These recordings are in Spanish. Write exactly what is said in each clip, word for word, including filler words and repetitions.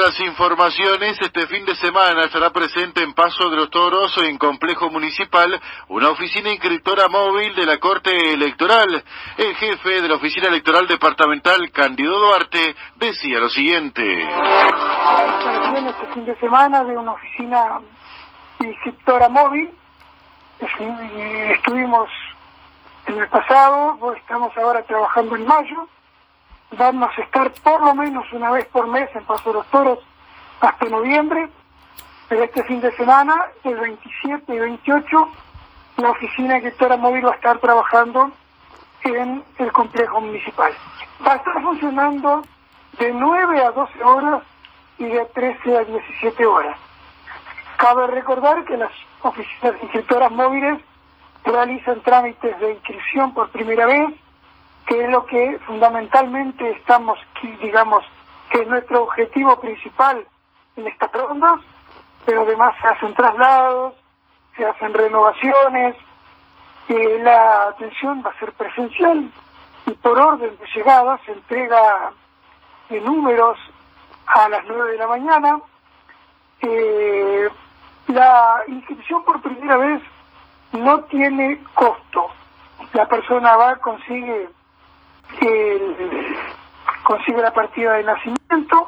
otras informaciones, este fin de semana estará presente en Paso de los Toros, en Complejo Municipal, una oficina inscriptora móvil de la Corte Electoral. El jefe de la Oficina Electoral Departamental, Cándido Duarte, decía lo siguiente. Instalación este fin de semana de una oficina inscriptora móvil. Estuvimos en el pasado, estamos ahora trabajando en mayo. Vamos a estar por lo menos una vez por mes en Paso de los Toros hasta noviembre. Pero este fin de semana, el veintisiete y veintiocho, la oficina inscriptora móvil va a estar trabajando en el complejo municipal. Va a estar funcionando de nueve a doce horas y de trece a diecisiete horas. Cabe recordar que las oficinas inscriptoras móviles realizan trámites de inscripción por primera vez, que es lo que fundamentalmente estamos, digamos, que es nuestro objetivo principal en estas rondas, pero además se hacen traslados, se hacen renovaciones, eh, la atención va a ser presencial y por orden de llegada se entrega de números a las nueve de la mañana. Eh, la inscripción por primera vez no tiene costo. La persona va, consigue el, consigue la partida de nacimiento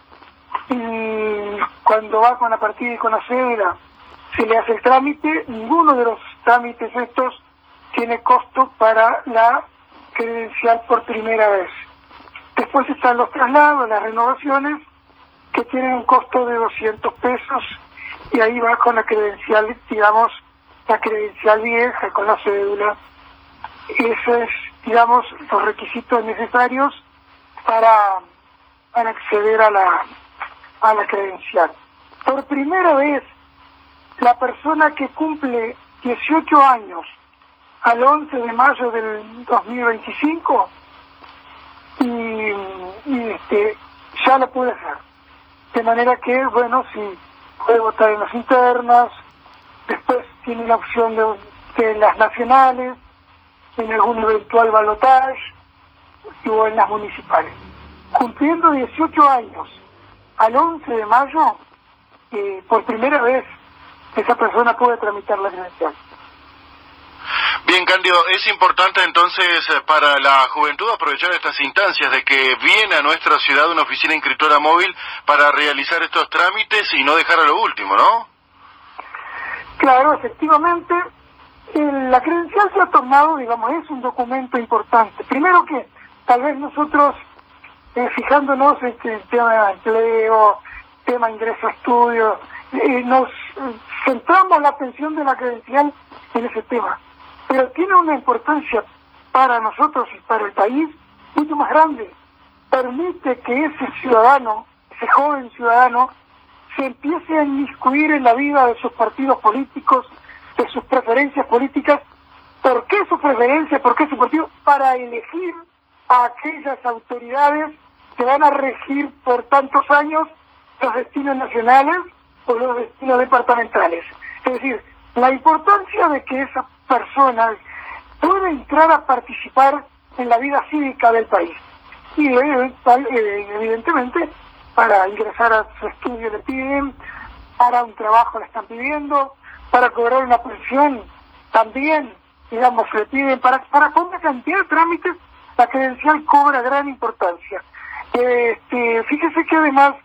y cuando va con la partida y con la cédula se le hace el trámite. Ninguno de los trámites estos tiene costo para la credencial por primera vez. Después están los traslados, las renovaciones, que tienen un costo de doscientos pesos, y ahí va con la credencial, digamos, la credencial vieja, con la cédula. Esos es, digamos, los requisitos necesarios para, para acceder a la, a la credencial. Por primera vez, la persona que cumple dieciocho años al once de mayo del dos mil veinticinco y, y este, ya lo puede hacer. De manera que, bueno, si puede votar en las internas, después tiene la opción de, de las nacionales, en algún eventual balotaje o en las municipales. Cumpliendo dieciocho años al once de mayo, eh, por primera vez esa persona puede tramitar la credencial. Bien, Cándido, es importante entonces para la juventud aprovechar estas instancias de que viene a nuestra ciudad una oficina inscriptora móvil para realizar estos trámites y no dejar a lo último, ¿no? Claro, efectivamente, eh, la credencial se ha tornado, digamos, es un documento importante. Primero que tal vez nosotros, eh, fijándonos en este tema de empleo, tema de ingreso a estudios, eh, nos eh, centramos la atención de la credencial en ese tema. Pero tiene una importancia para nosotros y para el país mucho más grande. Permite que ese ciudadano, ese joven ciudadano, se empiece a inmiscuir en la vida de sus partidos políticos, de sus preferencias políticas. ¿Por qué su preferencia? ¿Por qué su partido? Para elegir a aquellas autoridades que van a regir por tantos años los destinos nacionales o los destinos departamentales. Es decir, la importancia de que esa persona pueda entrar a participar en la vida cívica del país. Y evidentemente, para ingresar a su estudio le piden, para un trabajo le están pidiendo, para cobrar una pensión también, digamos, le piden, para, para una cantidad de trámites, la credencial cobra gran importancia. Este, fíjese que además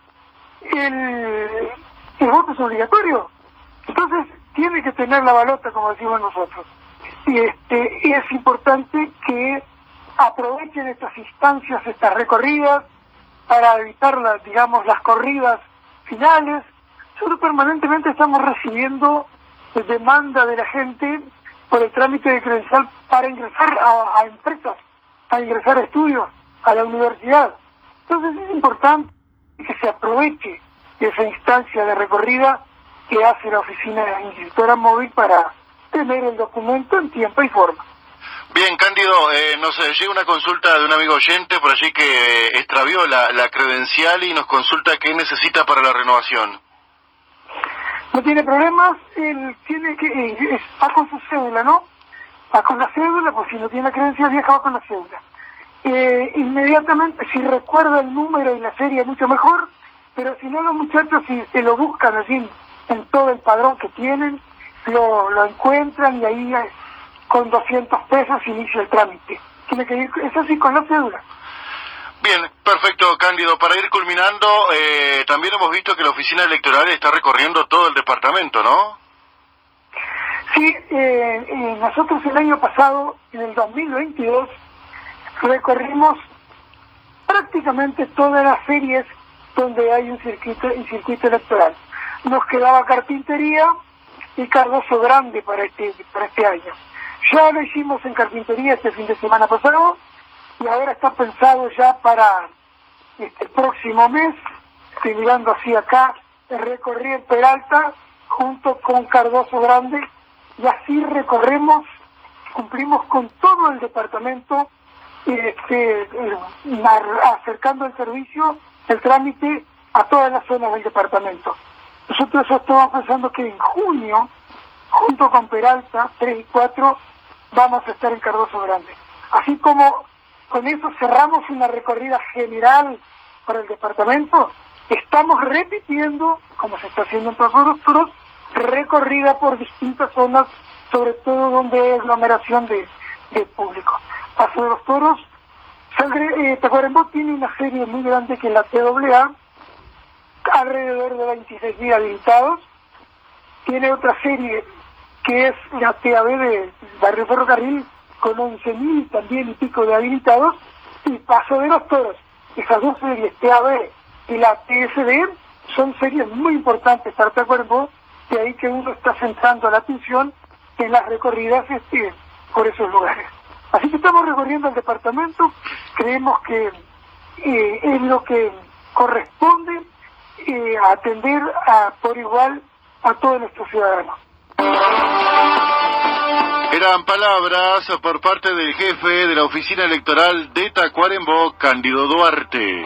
el, el voto es obligatorio, entonces tiene que tener la balota, como decimos nosotros. Y este, y es importante que aprovechen estas instancias, estas recorridas, para evitar las, digamos, las corridas finales. Nosotros permanentemente estamos recibiendo demanda de la gente por el trámite de credencial para ingresar a, a empresas, a ingresar a estudios, a la universidad. Entonces es importante que se aproveche esa instancia de recorrida que hace la oficina inscriptora móvil para tener el documento en tiempo y forma. Bien, Cándido, eh, nos eh, llega una consulta de un amigo oyente por allí que eh, extravió la, la credencial y nos consulta qué necesita para la renovación. No tiene problemas, él tiene que, eh, va con su cédula, ¿no? Va con la cédula, pues si no tiene la credencial vieja va con la cédula. Eh, inmediatamente, si recuerda el número y la serie mucho mejor, pero si no los muchachos si se lo buscan allí en todo el padrón que tienen, lo, lo encuentran y ahí eh, con doscientos pesos inicia el trámite. Tiene que ir, eso sí, con la cédula. Bien, perfecto, Cándido. Para ir culminando, eh, también hemos visto que la oficina electoral está recorriendo todo el departamento, ¿no? Sí, eh, eh, nosotros el año pasado, en el dos mil veintidós, recorrimos prácticamente todas las ferias donde hay un circuito, un circuito electoral. Nos quedaba Carpintería y Cardoso Grande para este, para este año. Ya lo hicimos en Carpintería este fin de semana pasado y ahora está pensado ya para este próximo mes, estoy mirando así acá, recorrer Peralta junto con Cardoso Grande y así recorremos, cumplimos con todo el departamento, este, eh, acercando el servicio, el trámite a todas las zonas del departamento. Nosotros estamos pensando que en junio, junto con Peralta, tres y cuatro, vamos a estar en Cardoso Grande. Así como con eso cerramos una recorrida general para el departamento, estamos repitiendo, como se está haciendo en Paso de los Toros, recorrida por distintas zonas, sobre todo donde hay aglomeración de, de público. Paso de los Toros, Sangre, eh, Tacuarembó tiene una serie muy grande que es la T A A, alrededor de veintiséis mil habilitados. Tiene otra serie que es la T A B de Barrio Ferrocarril, con once mil también y pico de habilitados, y Paso de los Toros. Esas dos series, T A B y la T S D, son series muy importantes para Tacuarembó, de ahí que uno está centrando la atención en las recorridas este, por esos lugares. Así que estamos recorriendo el departamento, creemos que eh, es lo que corresponde eh, atender a, por igual a todos nuestros ciudadanos. Eran palabras por parte del jefe de la oficina electoral de Tacuarembó, Cándido Duarte.